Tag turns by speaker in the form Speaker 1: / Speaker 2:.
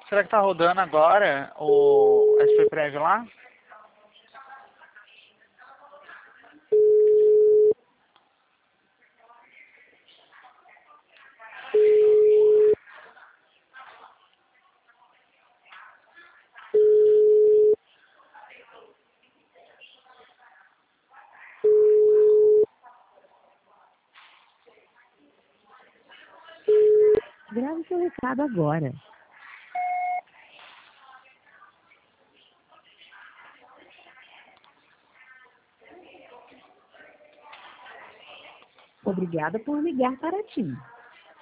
Speaker 1: Será que tá rodando agora o SP Prévio lá?
Speaker 2: Grave seu recado agora. Obrigada por ligar para TIM.